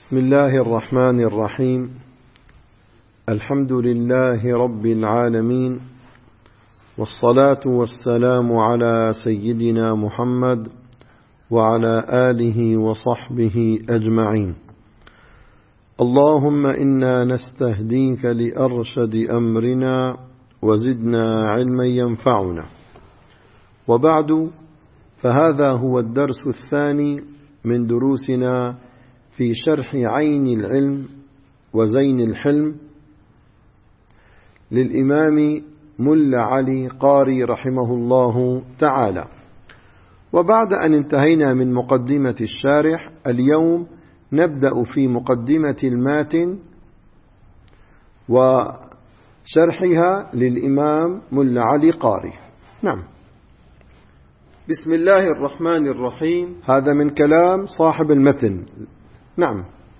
بسم الله الرحمن الرحيم. الحمد لله رب العالمين، والصلاة والسلام على سيدنا محمد وعلى آله وصحبه أجمعين. اللهم إنا نستهديك لأرشد أمرنا وزدنا علما ينفعنا. وبعد، فهذا هو الدرس الثاني من دروسنا في شرح عين العلم وزين الحلم للإمام ملا علي قاري رحمه الله تعالى. وبعد أن انتهينا من مقدمة الشارح، اليوم نبدأ في مقدمة الماتن وشرحها للإمام ملا علي قاري. نعم. بسم الله الرحمن الرحيم. هذا من كلام صاحب المتن. نعم.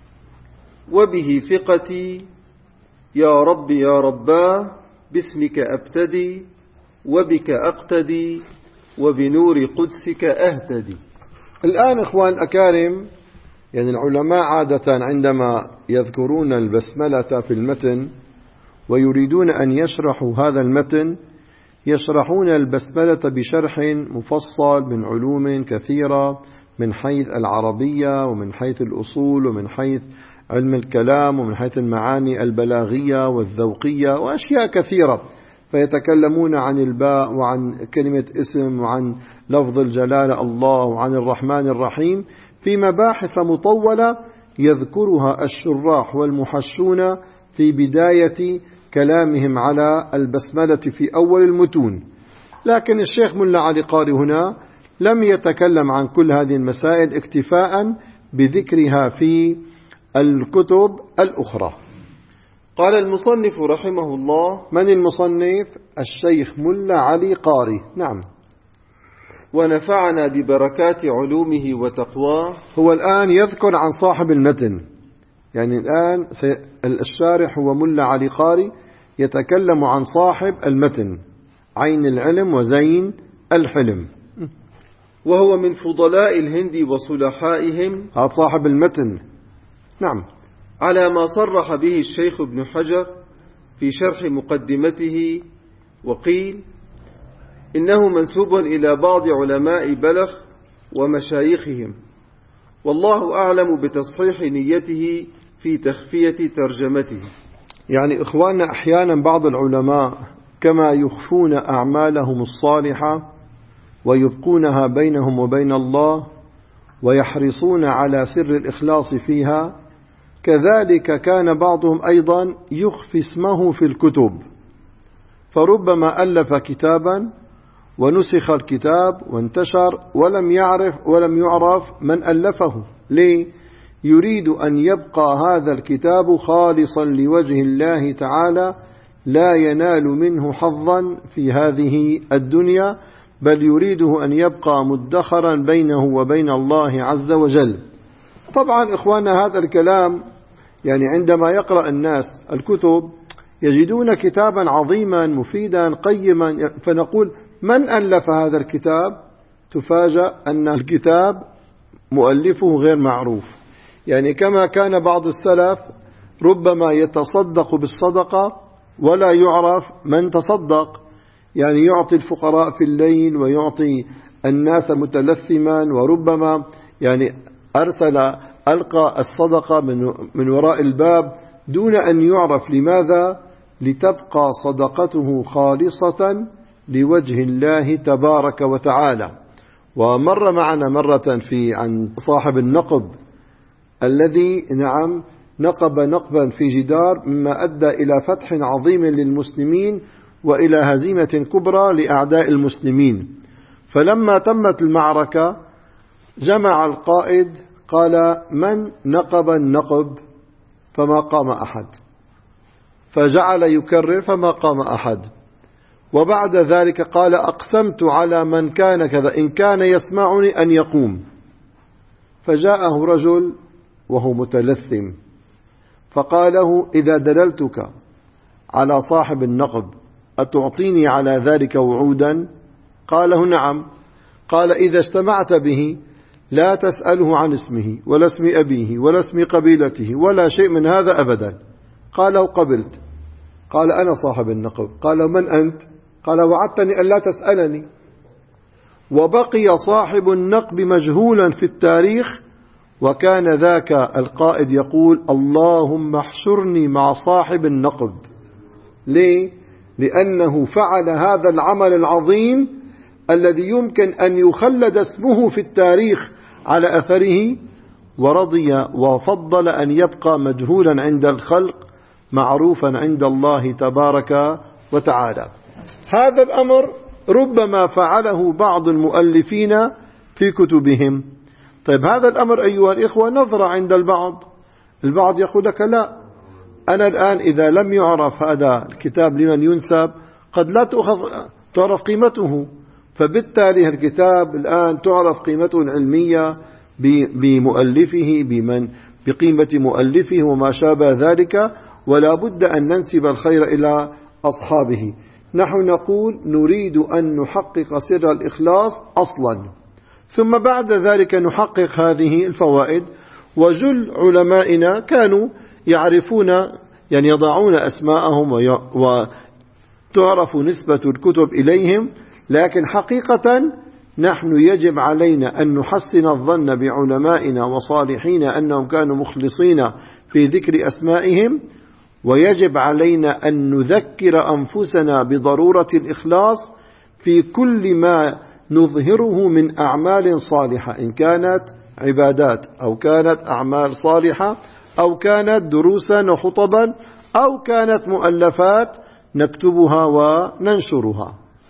وبه ثقتي يا رب يا رباه، باسمك أبتدي وبك أقتدي وبنور قدسك أهتدي. الآن إخوان الأكارم، يعني العلماء عادة عندما يذكرون البسملة في المتن ويريدون أن يشرحوا هذا المتن يشرحون البسملة بشرح مفصل من علوم كثيرة، من حيث العربية ومن حيث الأصول ومن حيث علم الكلام ومن حيث المعاني البلاغية والذوقية وأشياء كثيرة، فيتكلمون عن الباء وعن كلمة اسم وعن لفظ الجلالة الله وعن الرحمن الرحيم في مباحث مطولة يذكرها الشراح والمحشون في بداية كلامهم على البسملة في أول المتون. لكن الشيخ ملا علي قاري هنا لم يتكلم عن كل هذه المسائل اكتفاء بذكرها في الكتب الأخرى. قال المصنف رحمه الله. من المصنف؟ الشيخ ملا علي قاري. نعم. ونفعنا ببركات علومه وتقواه. هو الآن يذكر عن صاحب المتن، يعني الآن الشارح هو ملا علي قاري يتكلم عن صاحب المتن عين العلم وزين الحلم، وهو من فضلاء الهند وصلحائهم. هذا صاحب المتن. نعم. على ما صرح به الشيخ ابن حجر في شرح مقدمته، وقيل إنه منسوب إلى بعض علماء بلخ ومشايخهم، والله أعلم بتصحيح نيته في تخفية ترجمته. يعني إخواننا أحيانا بعض العلماء كما يخفون أعمالهم الصالحة ويبقونها بينهم وبين الله ويحرصون على سر الإخلاص فيها، كذلك كان بعضهم أيضا يخفي اسمه في الكتب، فربما ألف كتابا ونسخ الكتاب وانتشر ولم يعرف من ألفه. ليه؟ يريد أن يبقى هذا الكتاب خالصا لوجه الله تعالى، لا ينال منه حظا في هذه الدنيا، بل يريده أن يبقى مدخرا بينه وبين الله عز وجل. طبعا إخواننا هذا الكلام يعني عندما يقرأ الناس الكتب يجدون كتابا عظيما مفيدا قيما، فنقول من ألف هذا الكتاب؟ تفاجأ أن الكتاب مؤلفه غير معروف. يعني كما كان بعض السلف ربما يتصدق بالصدقة ولا يعرف من تصدق، يعني يعطي الفقراء في الليل ويعطي الناس متلثما، وربما يعني ألقى الصدقة من وراء الباب دون أن يعرف. لماذا؟ لتبقى صدقته خالصة لوجه الله تبارك وتعالى. ومر معنا مرة عن صاحب النقب الذي نقب نقبا في جدار، مما أدى إلى فتح عظيم للمسلمين وإلى هزيمة كبرى لأعداء المسلمين. فلما تمت المعركة جمع القائد قال: من نقب النقب؟ فما قام أحد، فجعل يكرر فما قام أحد، وبعد ذلك قال: أقسمت على من كان كذا إن كان يسمعني أن يقوم. فجاءه رجل وهو متلثم فقاله: إذا دللتك على صاحب النقب أتعطيني على ذلك وعودا؟ قاله: نعم. قال: إذا اجتمعت به لا تسأله عن اسمه ولا اسم أبيه ولا اسم قبيلته ولا شيء من هذا أبدا. قال وقبلت. قال أنا صاحب النقب. قال من أنت؟ قال وعدتني أن لا تسألني. وبقي صاحب النقب مجهولا في التاريخ، وكان ذاك القائد يقول اللهم احشرني مع صاحب النقب. ليه؟ لأنه فعل هذا العمل العظيم الذي يمكن أن يخلد اسمه في التاريخ على أثره، ورضي وفضل أن يبقى مجهولا عند الخلق معروفا عند الله تبارك وتعالى. هذا الأمر ربما فعله بعض المؤلفين في كتبهم. طيب هذا الأمر أيها الإخوة نظرة عند البعض يقول لك لا، أنا الآن إذا لم يعرف هذا الكتاب لمن ينسب قد لا تعرف قيمته، فبالتالي الكتاب الآن تعرف قيمته العلمية بمؤلفه بقيمة مؤلفه وما شابه ذلك، ولا بد أن ننسب الخير إلى أصحابه. نحن نقول نريد أن نحقق سر الإخلاص أصلا، ثم بعد ذلك نحقق هذه الفوائد. وجل علمائنا كانوا يعرفون يعني يضعون أسماءهم وتعرف نسبة الكتب إليهم، لكن حقيقة نحن يجب علينا أن نحسن الظن بعلمائنا وصالحين أنهم كانوا مخلصين في ذكر أسمائهم، ويجب علينا أن نذكر أنفسنا بضرورة الإخلاص في كل ما نظهره من أعمال صالحة، إن كانت عبادات أو كانت أعمال صالحة أو كانت دروسا وخطبا أو كانت مؤلفات نكتبها وننشرها.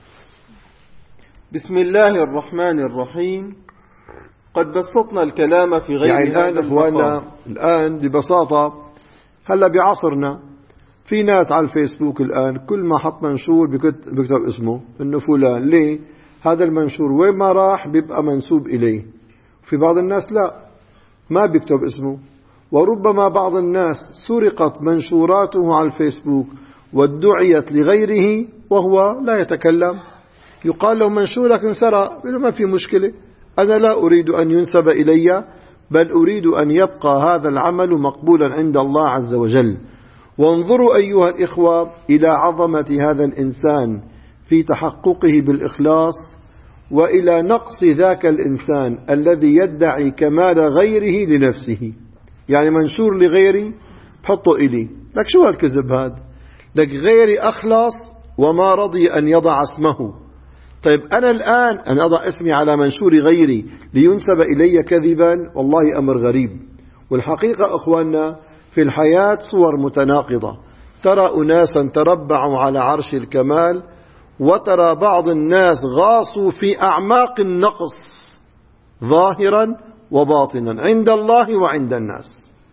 بسم الله الرحمن الرحيم. قد بسطنا الكلام في غير يعني الآن إخواننا الآن ببساطة هلا بعصرنا في ناس على الفيسبوك الآن كل ما حط منشور بيكتب اسمه إنه فلان. ليه؟ هذا المنشور وين ما راح بيبقى منسوب إليه. في بعض الناس لا، ما بيكتب اسمه، وربما بعض الناس سرقت منشوراته على الفيسبوك وادعيت لغيره وهو لا يتكلم. يقال له منشورك انسرق، ما في مشكلة، أنا لا أريد أن ينسب إلي، بل أريد أن يبقى هذا العمل مقبولا عند الله عز وجل. وانظروا أيها الإخوة إلى عظمة هذا الإنسان في تحققه بالإخلاص، وإلى نقص ذاك الإنسان الذي يدعي كمال غيره لنفسه. يعني منشور لغيري بحطه إلي، لك شو هالكذب هذا؟ لك غيري أخلص وما رضي أن يضع اسمه. طيب أنا الآن أن أضع اسمي على منشور غيري لينسب إلي كذبا، والله أمر غريب. والحقيقة أخواننا في الحياة صور متناقضة، ترى أناسا تربعوا على عرش الكمال، وترى بعض الناس غاصوا في أعماق النقص ظاهرا وباطنا عند الله وعند الناس.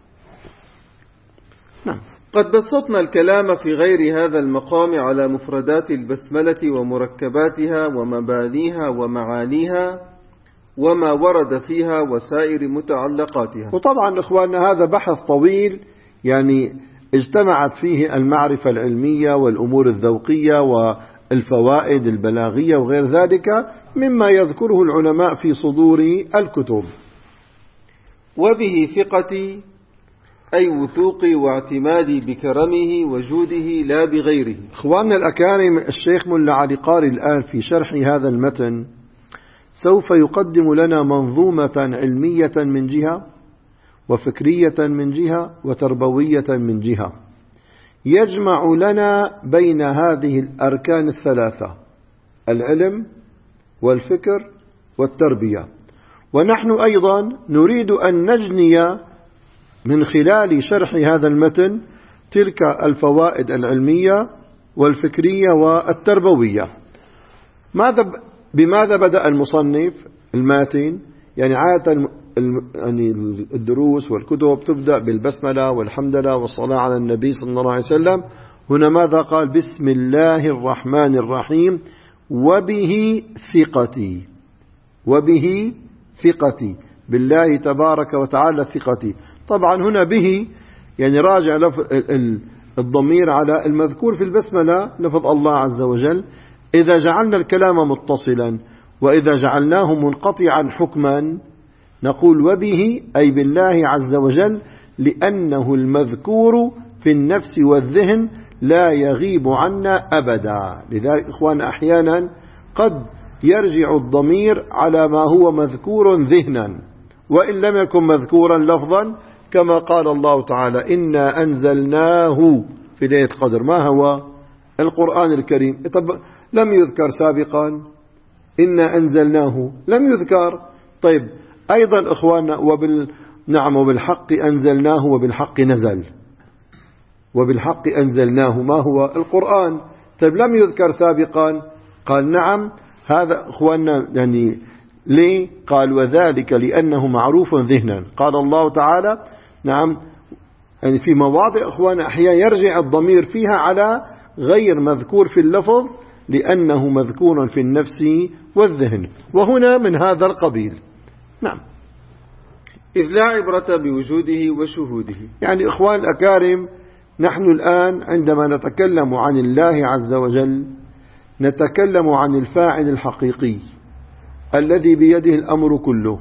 نعم. قد بسطنا الكلام في غير هذا المقام على مفردات البسملة ومركباتها ومبانيها ومعانيها وما ورد فيها وسائر متعلقاتها. وطبعا إخواننا هذا بحث طويل، يعني اجتمعت فيه المعرفة العلمية والأمور الذوقية والفوائد البلاغية وغير ذلك مما يذكره العلماء في صدور الكتب. وبه ثقتي أي وثوقي واعتمادي بكرمه وجوده لا بغيره. إخواننا الأكارم، الشيخ ملا علي قاري الآن في شرح هذا المتن سوف يقدم لنا منظومة علمية من جهة، وفكرية من جهة، وتربوية من جهة، يجمع لنا بين هذه الأركان الثلاثة: العلم والفكر والتربية. ونحن أيضا نريد أن نجني من خلال شرح هذا المتن تلك الفوائد العلمية والفكرية والتربوية. بماذا بدأ المصنف الماتن؟ يعني عادة يعني الدروس والكتب تبدأ بالبسملة والحمد لله والصلاة على النبي صلى الله عليه وسلم. هنا ماذا قال؟ بسم الله الرحمن الرحيم وبه ثقتي. وبه ثقتي، بالله تبارك وتعالى ثقتي. طبعا هنا به يعني راجع الضمير على المذكور في البسملة لفظ الله عز وجل. إذا جعلنا الكلام متصلا وإذا جعلناه منقطعا حكما نقول وبه أي بالله عز وجل، لأنه المذكور في النفس والذهن لا يغيب عنا أبدا. لذلك إخوان أحيانا قد يرجع الضمير على ما هو مذكور ذهنا وإن لم يكن مذكورا لفظا، كما قال الله تعالى إنا أنزلناه في ليلة القدر. ما هو؟ القرآن الكريم. طب لم يذكر سابقا إنا أنزلناه، لم يذكر. طيب أيضا إخواننا نعم وبالحق أنزلناه وبالحق نزل، وبالحق أنزلناه ما هو؟ القرآن. طيب لم يذكر سابقا، قال نعم. هذا إخواننا يعني ليه؟ قال وذلك لأنه معروف ذهنا. قال الله تعالى نعم، يعني في مواضع إخواننا أحيانا يرجع الضمير فيها على غير مذكور في اللفظ لأنه مذكور في النفس والذهن، وهنا من هذا القبيل. نعم. إذ لا عبرة بوجوده وشهوده. يعني إخوان الأكارم، نحن الآن عندما نتكلم عن الله عز وجل نتكلم عن الفاعل الحقيقي الذي بيده الأمر كله.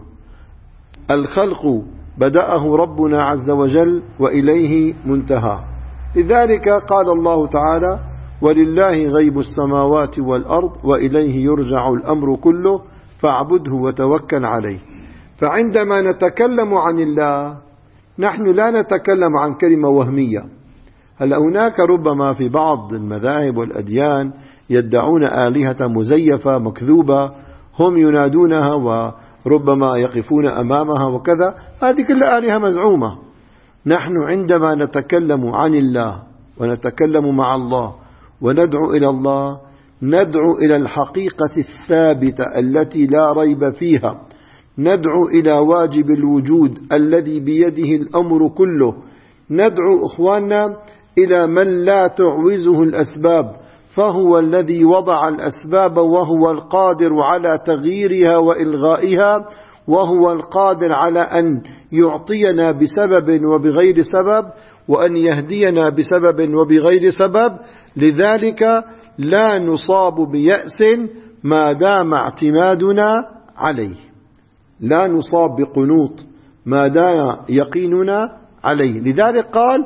الخلق بدأه ربنا عز وجل وإليه منتهى. لذلك قال الله تعالى ولله غيب السماوات والأرض وإليه يرجع الأمر كله فاعبده وتوكل عليه. فعندما نتكلم عن الله نحن لا نتكلم عن كلمة وهمية. هل هناك ربما في بعض المذاهب والأديان يدعون آلهة مزيفة مكذوبة هم ينادونها وربما يقفون أمامها وكذا، هذه كلها آلهة مزعومة. نحن عندما نتكلم عن الله ونتكلم مع الله وندعو إلى الله ندعو إلى الحقيقة الثابتة التي لا ريب فيها، ندعو إلى واجب الوجود الذي بيده الأمر كله، ندعو إخواننا إلى من لا تعوزه الأسباب، فهو الذي وضع الأسباب وهو القادر على تغييرها وإلغائها، وهو القادر على أن يعطينا بسبب وبغير سبب وأن يهدينا بسبب وبغير سبب. لذلك لا نصاب بيأس ما دام اعتمادنا عليه، لا نصاب بقنوط ما دام يقيننا عليه. لذلك قال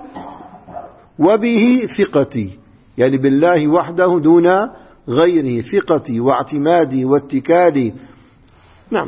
وبه ثقتي، يعني بالله وحده دون غيره، ثقتي واعتمادي واتكالي. نعم.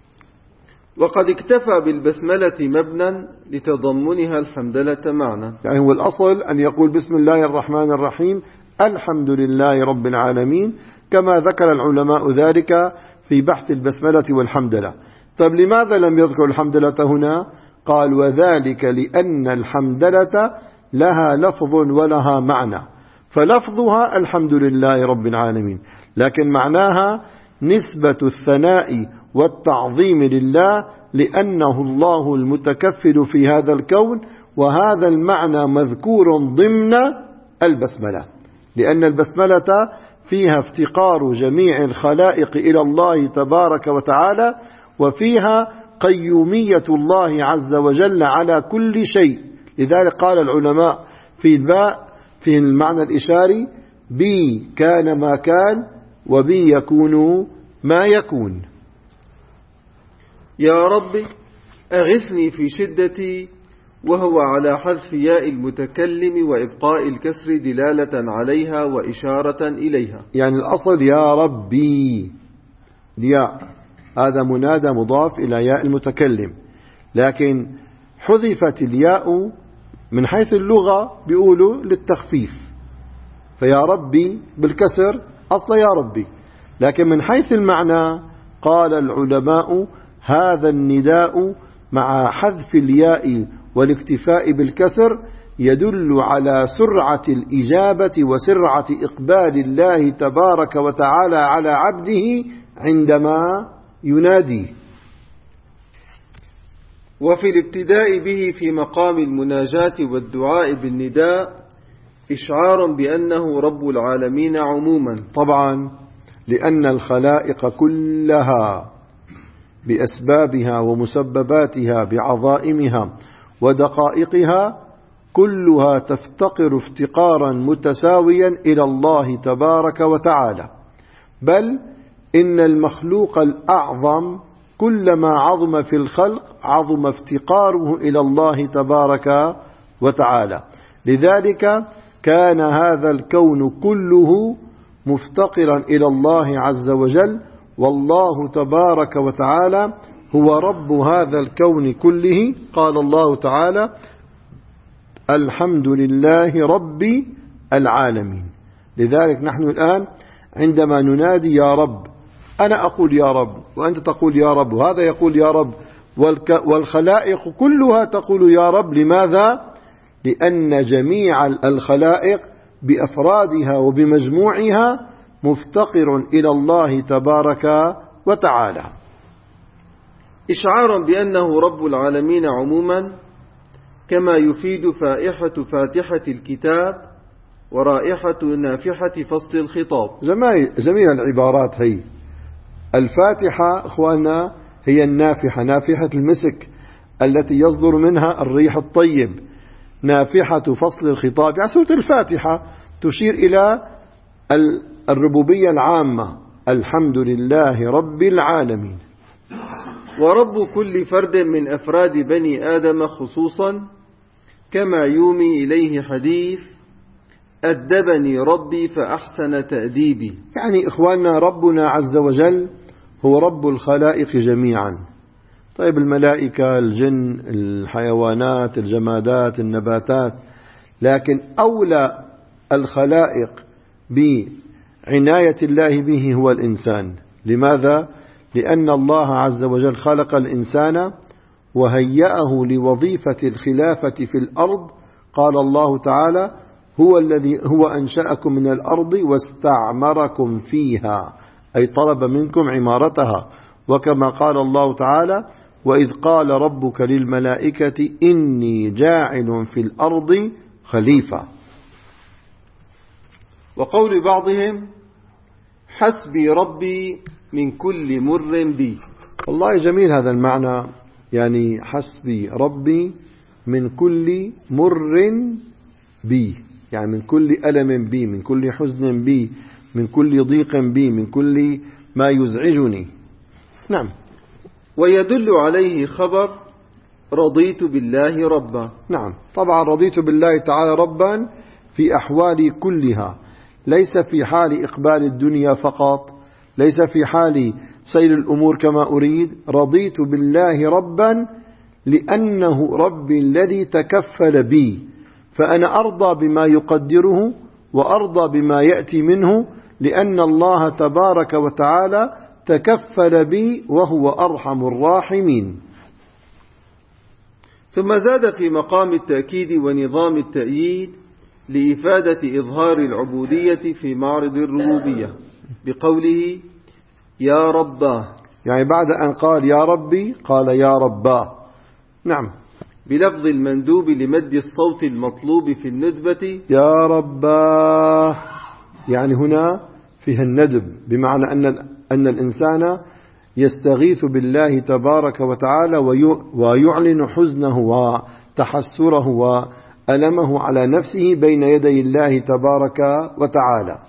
وقد اكتفى بالبسملة مبنى لتضمنها الحمدلة معنى. يعني هو الأصل أن يقول بسم الله الرحمن الرحيم الحمد لله رب العالمين، كما ذكر العلماء ذلك في بحث البسملة والحمدلة. طيب لماذا لم يذكر الحمدلة هنا؟ قال وذلك لأن الحمدلة لها لفظ ولها معنى، فلفظها الحمد لله رب العالمين، لكن معناها نسبة الثناء والتعظيم لله لأنه الله المتكفل في هذا الكون، وهذا المعنى مذكور ضمن البسملة، لأن البسملة فيها افتقار جميع الخلائق إلى الله تبارك وتعالى، وفيها قيومية الله عز وجل على كل شيء. لذلك قال العلماء في الباء في المعنى الإشاري بي كان ما كان وبي يكون ما يكون. يا رب أغثني في شدتي، وهو على حذف ياء المتكلم وإبقاء الكسر دلالة عليها وإشارة إليها. يعني الأصل يا ربي الياء هذا منادى مضاف إلى ياء المتكلم، لكن حذفت الياء من حيث اللغة بيقولوا للتخفيف، فيا ربي بالكسر أصل يا ربي، لكن من حيث المعنى قال العلماء هذا النداء مع حذف الياء والاكتفاء بالكسر يدل على سرعة الإجابة وسرعة إقبال الله تبارك وتعالى على عبده عندما ينادي. وفي الابتداء به في مقام المناجاة والدعاء بالنداء إشعار بأنه رب العالمين عموما، طبعا لأن الخلائق كلها بأسبابها ومسبباتها بعظائمها ودقائقها كلها تفتقر افتقارا متساويا إلى الله تبارك وتعالى، بل إن المخلوق الأعظم كلما عظم في الخلق عظم افتقاره إلى الله تبارك وتعالى. لذلك كان هذا الكون كله مفتقرا إلى الله عز وجل، والله تبارك وتعالى هو رب هذا الكون كله. قال الله تعالى: الحمد لله رب العالمين. لذلك نحن الآن عندما ننادي يا رب، أنا أقول يا رب وأنت تقول يا رب وهذا يقول يا رب والخلائق كلها تقول يا رب. لماذا؟ لأن جميع الخلائق بأفرادها وبمجموعها مفتقر إلى الله تبارك وتعالى. إشعارا بأنه رب العالمين عموما، كما يفيد فاتحة الكتاب ورائحة نافحة فصل الخطاب. جميع العبارات هي الفاتحة أخواننا هي النافحة، نافحة المسك التي يصدر منها الريح الطيب. نافحة فصل الخطاب يعني سورة الفاتحة تشير إلى الربوبية العامة، الحمد لله رب العالمين. ورب كل فرد من أفراد بني آدم خصوصا، كما يومي إليه حديث: أدبني ربي فأحسن تأديبي. يعني إخواننا ربنا عز وجل هو رب الخلائق جميعا. طيب الملائكة، الجن، الحيوانات، الجمادات، النباتات، لكن أولى الخلائق بعناية الله به هو الإنسان. لماذا؟ لأن الله عز وجل خلق الإنسان وهيأه لوظيفة الخلافة في الأرض. قال الله تعالى: هو أنشأكم من الأرض واستعمركم فيها، أي طلب منكم عمارتها. وكما قال الله تعالى: وإذ قال ربك للملائكة إني جاعل في الأرض خليفة. وقول بعضهم: حسبي ربي من كل مر بي. والله جميل هذا المعنى، يعني حسبي ربي من كل مر بي، يعني من كل ألم بي، من كل حزن بي، من كل ضيق بي، من كل ما يزعجني. نعم. ويدل عليه خبر رضيت بالله ربا. نعم طبعا رضيت بالله تعالى ربا في أحوالي كلها، ليس في حال إقبال الدنيا فقط، ليس في حال سير الأمور كما أريد. رضيت بالله ربا لأنه ربي الذي تكفل بي، فأنا أرضى بما يقدره وأرضى بما يأتي منه، لأن الله تبارك وتعالى تكفل بي وهو أرحم الراحمين. ثم زاد في مقام التأكيد ونظام التأييد لإفادة إظهار العبودية في معرض الربوبية بقوله يا رباه، يعني بعد أن قال يا ربي قال يا رباه. نعم. بلفظ المندوب لمد الصوت المطلوب في الندبة يا رباه، يعني هنا فيها الندب، بمعنى أن الإنسان يستغيث بالله تبارك وتعالى ويعلن حزنه وتحسره وألمه على نفسه بين يدي الله تبارك وتعالى.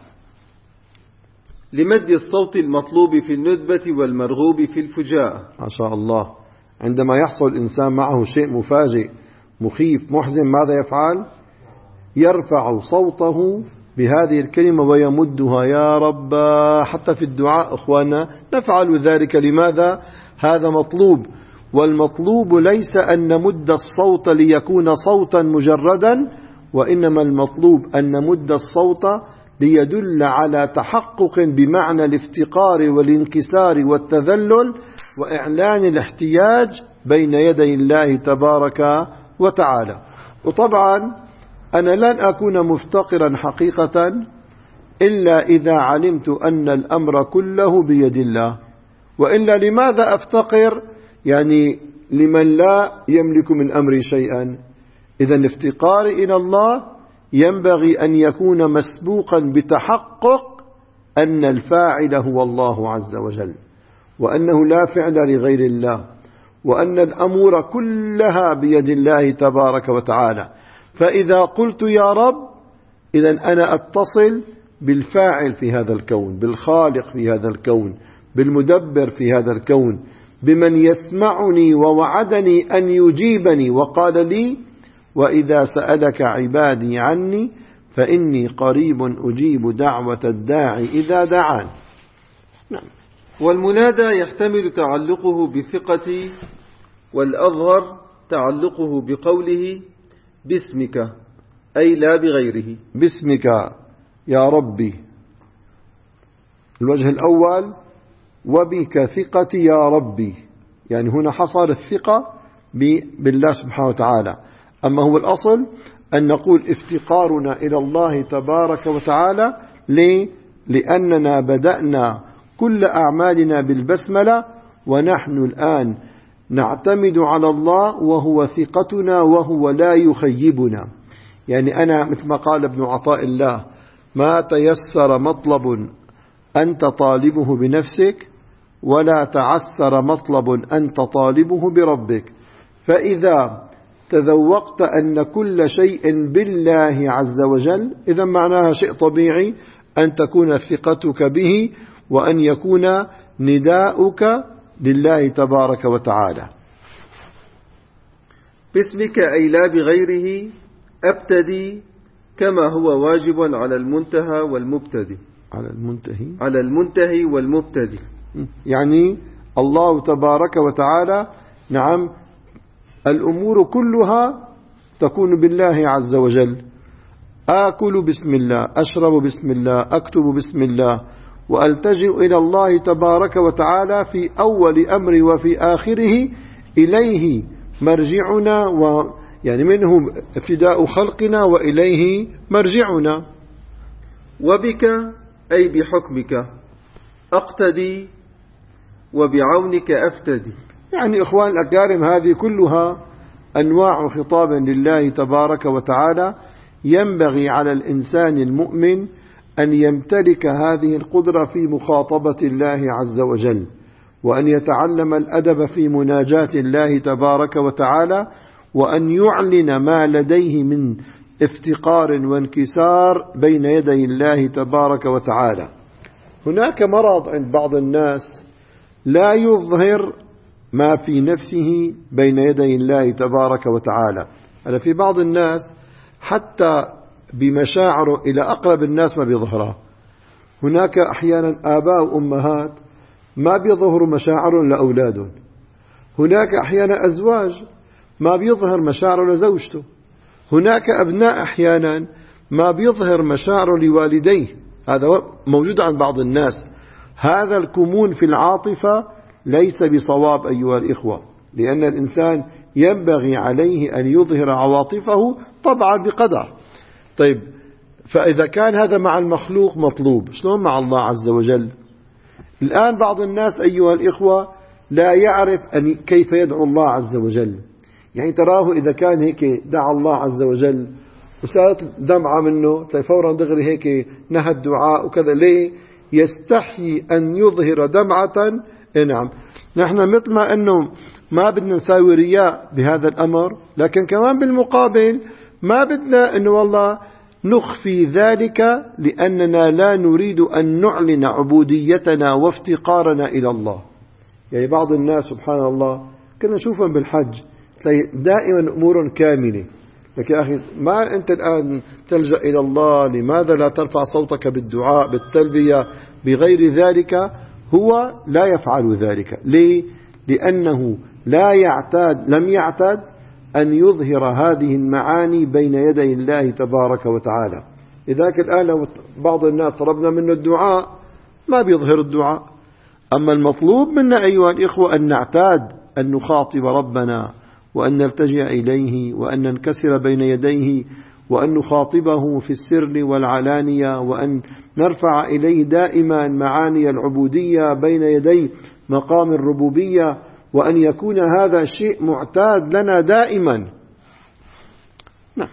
لمد الصوت المطلوب في الندبة والمرغوب في الفجاءة. ما شاء الله. عندما يحصل الإنسان معه شيء مفاجئ مخيف محزن ماذا يفعل؟ يرفع صوته بهذه الكلمة ويمدها يا رب. حتى في الدعاء أخوانا نفعل ذلك. لماذا؟ هذا مطلوب، والمطلوب ليس أن نمد الصوت ليكون صوتا مجردا، وإنما المطلوب أن نمد الصوت ليدل على تحقق بمعنى الافتقار والانكسار والتذلل وإعلان الاحتياج بين يدي الله تبارك وتعالى. وطبعا أنا لن أكون مفتقرا حقيقة إلا إذا علمت أن الأمر كله بيد الله، وإلا لماذا أفتقر؟ يعني لمن لا يملك من أمري شيئا. إذا الافتقار إلى الله ينبغي أن يكون مسبوقا بتحقق أن الفاعل هو الله عز وجل، وأنه لا فعل لغير الله، وأن الأمور كلها بيد الله تبارك وتعالى. فإذا قلت يا رب إذا أنا أتصل بالفاعل في هذا الكون، بالخالق في هذا الكون، بالمدبر في هذا الكون، بمن يسمعني ووعدني أن يجيبني وقال لي وإذا سألك عبادي عني فإني قريب أجيب دعوة الداعي إذا دعان. نعم. والمنادى يحتمل تعلقه بثقتي، والأظهر تعلقه بقوله باسمك، أي لا بغيره. باسمك يا ربي، الوجه الأول وبك ثقتي يا ربي، يعني هنا حصر الثقة بالله سبحانه وتعالى. أما هو الأصل أن نقول افتقارنا إلى الله تبارك وتعالى. ليه؟ لأننا بدأنا كل أعمالنا بالبسملة، ونحن الآن نعتمد على الله وهو ثقتنا وهو لا يخيبنا. يعني أنا مثل ما قال ابن عطاء الله: ما تيسر مطلب أنت طالبه بنفسك، ولا تعسر مطلب أنت طالبه بربك. فإذا تذوقت أن كل شيء بالله عز وجل، إذا معناها شيء طبيعي أن تكون ثقتك به وأن يكون نداؤك لله تبارك وتعالى. باسمك أي لا بغيره أبتدي، كما هو واجب على المنتهى والمبتدي. على المنتهي والمبتدي، يعني الله تبارك وتعالى، نعم، الأمور كلها تكون بالله عز وجل. آكل بسم الله، أشرب بسم الله، أكتب بسم الله، وألتجئ إلى الله تبارك وتعالى في أول أمر وفي آخره. إليه مرجعنا، يعني منه ابتداء خلقنا وإليه مرجعنا. وبك أي بحكمك أقتدي، وبعونك أفتدي. يعني إخوان الأكارم، هذه كلها أنواع خطاب لله تبارك وتعالى. ينبغي على الإنسان المؤمن أن يمتلك هذه القدرة في مخاطبة الله عز وجل، وأن يتعلم الأدب في مناجاة الله تبارك وتعالى، وأن يعلن ما لديه من افتقار وانكسار بين يدي الله تبارك وتعالى. هناك مرض عند بعض الناس لا يظهر ما في نفسه بين يدي الله تبارك وتعالى. أنا في بعض الناس حتى بمشاعره إلى أقرب الناس ما بيظهرها. هناك أحيانا آباء وأمهات ما بيظهروا مشاعرهم لأولادهم. هناك أحيانا أزواج ما بيظهر مشاعره لزوجته. هناك أبناء أحيانا ما بيظهر مشاعره لوالديه. هذا موجود عند بعض الناس. هذا الكمون في العاطفة ليس بصواب أيها الإخوة، لأن الإنسان ينبغي عليه أن يظهر عواطفه طبعا بقدر. طيب، فإذا كان هذا مع المخلوق مطلوب، شلون مع الله عز وجل؟ الآن بعض الناس أيها الإخوة لا يعرف كيف يدعو الله عز وجل. يعني تراه إذا كان هيك دعا الله عز وجل وصارت دمعة منه فورا دغري هيك نهى الدعاء وكذا. ليه؟ يستحي أن يظهر دمعة. نعم، نحن مثل ما أنه ما بدنا نساوي رياء بهذا الأمر، لكن كمان بالمقابل ما بدنا أنه والله نخفي ذلك، لأننا لا نريد أن نعلن عبوديتنا وافتقارنا إلى الله. يعني بعض الناس سبحان الله كنا نشوفهم بالحج دائما أمور كاملة، لكن يا أخي ما أنت الآن تلجأ إلى الله؟ لماذا لا ترفع صوتك بالدعاء بالتلبية بغير ذلك؟ هو لا يفعل ذلك. ليه؟ لأنه لم يعتاد أن يظهر هذه المعاني بين يدي الله تبارك وتعالى. لذلك الآن لو بعض الناس طلبنا منه الدعاء ما بيظهر الدعاء. أما المطلوب منا أيها الإخوة أن نعتاد أن نخاطب ربنا، وأن نلتجئ إليه، وأن ننكسر بين يديه، وأن نخاطبه في السر والعلانية، وأن نرفع إليه دائما معاني العبودية بين يدي مقام الربوبية، وأن يكون هذا الشيء معتاد لنا دائما. نعم.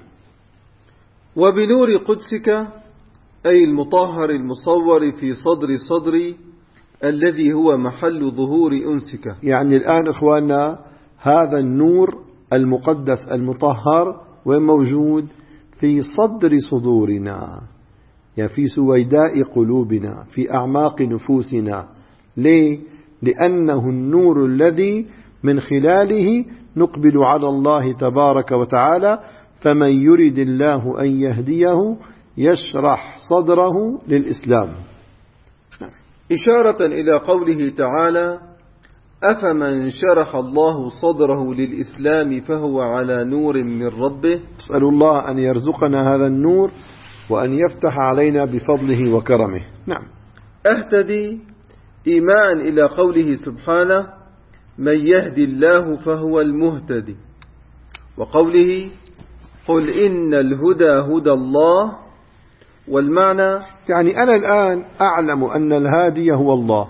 وبنور قدسك أي المطهر المصور في صدر صدري الذي هو محل ظهور أنسك. يعني الآن إخواننا هذا النور المقدس المطهر وين موجود؟ في صدر صدورنا، يعني في سويداء قلوبنا، في أعماق نفوسنا. ليه؟ لأنه النور الذي من خلاله نقبل على الله تبارك وتعالى. فمن يرد الله أن يهديه يشرح صدره للإسلام. إشارة إلى قوله تعالى: أفمن شرح الله صدره للإسلام فهو على نور من ربه. أسأل الله أن يرزقنا هذا النور وأن يفتح علينا بفضله وكرمه. نعم. أهتدي إيماء إلى قوله سبحانه: من يهدي الله فهو المهتدي، وقوله: قل إن الهدى هدى الله. والمعنى يعني أنا الآن أعلم أن الهادي هو الله،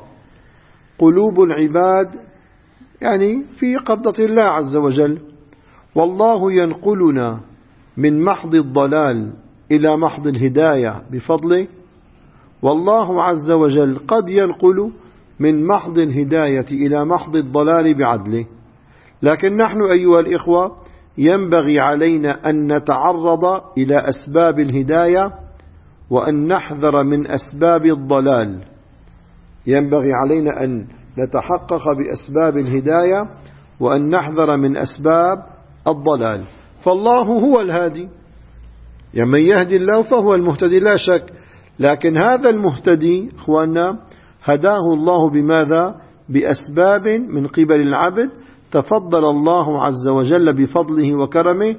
قلوب العباد يعني في قبضة الله عز وجل، والله ينقلنا من محض الضلال إلى محض الهداية بفضله، والله عز وجل قد ينقل من محض الهداية إلى محض الضلال بعدله. لكن نحن أيها الإخوة ينبغي علينا أن نتعرض إلى أسباب الهداية وأن نحذر من أسباب الضلال. ينبغي علينا أن نتحقق بأسباب الهداية وأن نحذر من أسباب الضلال. فالله هو الهادي، يعني من يهدي الله فهو المهتدي لا شك، لكن هذا المهتدي إخواننا هداه الله بماذا؟ بأسباب من قبل العبد، تفضل الله عز وجل بفضله وكرمه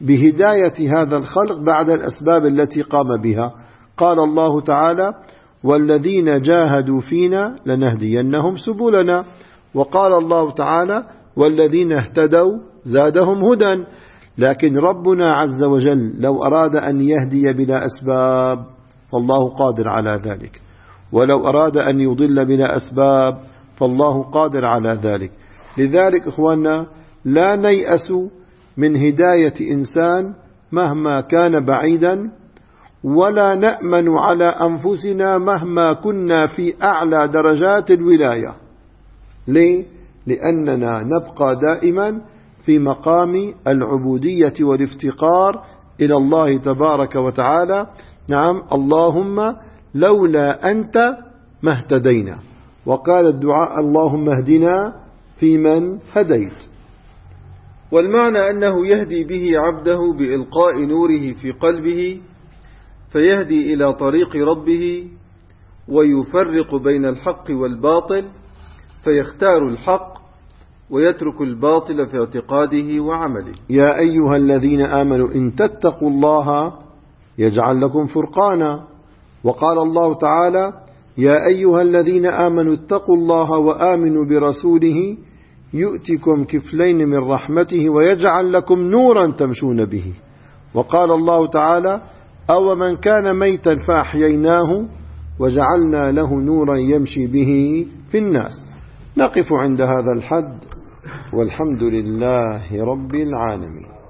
بهداية هذا الخلق بعد الأسباب التي قام بها. قال الله تعالى: والذين جاهدوا فينا لنهدينهم سبلنا. وقال الله تعالى: والذين اهتدوا زادهم هدى. لكن ربنا عز وجل لو أراد أن يهدي بلا أسباب فالله قادر على ذلك، ولو أراد أن يضل بلا أسباب فالله قادر على ذلك. لذلك إخواننا لا نيأس من هداية إنسان مهما كان بعيدا، ولا نأمن على أنفسنا مهما كنا في أعلى درجات الولاية. ليه؟ لأننا نبقى دائما في مقام العبودية والافتقار إلى الله تبارك وتعالى. نعم، اللهم لولا أنت ما اهتدينا. وقال الدعاء: اللهم اهدنا فيمن هديت. والمعنى أنه يهدي به عبده بإلقاء نوره في قلبه فيهدي إلى طريق ربه، ويفرق بين الحق والباطل فيختار الحق ويترك الباطل في اعتقاده وعمله. يا أيها الذين آمنوا إن تتقوا الله يجعل لكم فرقانا. وقال الله تعالى: يا أيها الذين آمنوا اتقوا الله وآمنوا برسوله يؤتكم كفلين من رحمته ويجعل لكم نورا تمشون به. وقال الله تعالى: أو من كان ميتا فأحييناه وجعلنا له نورا يمشي به في الناس. نقف عند هذا الحد، والحمد لله رب العالمين.